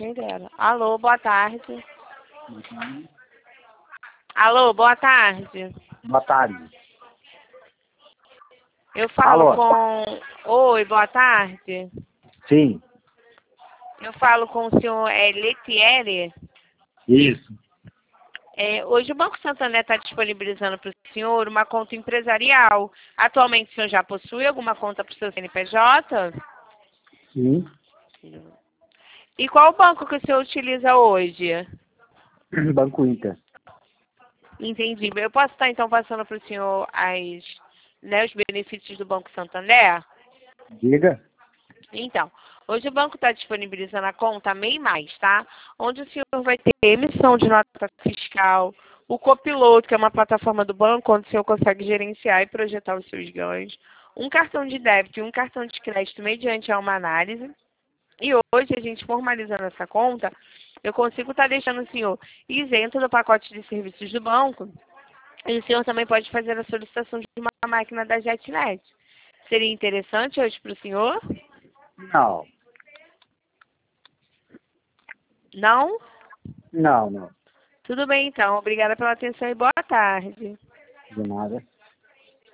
Quem dera. Alô, boa tarde. Alô, boa tarde. Boa tarde. Eu falo Alô? com... Oi, boa tarde. Sim, Eu falo com o senhor Letieri. isso. Hoje o Banco Santander está disponibilizando para o senhor uma conta empresarial. Atualmente o senhor já possui alguma conta para o seu CNPJ? Sim. E qual banco que o senhor utiliza hoje? Banco Inter. Entendi. Eu posso estar então passando para o senhor os benefícios do Banco Santander? Diga. Então, hoje o banco está disponibilizando a conta MEI Mais, tá? Onde o senhor vai ter emissão de nota fiscal, o Copiloto, que é uma plataforma do banco, onde o senhor consegue gerenciar e projetar os seus ganhos, um cartão de débito e um cartão de crédito mediante a uma análise. E hoje, a gente formalizando essa conta, eu consigo estar deixando o senhor isento do pacote de serviços do banco, e o senhor também pode fazer a solicitação de uma máquina da JetNet. Seria interessante hoje para o senhor? Não. Não? Não. Tudo bem, então. Obrigada pela atenção e boa tarde. De nada.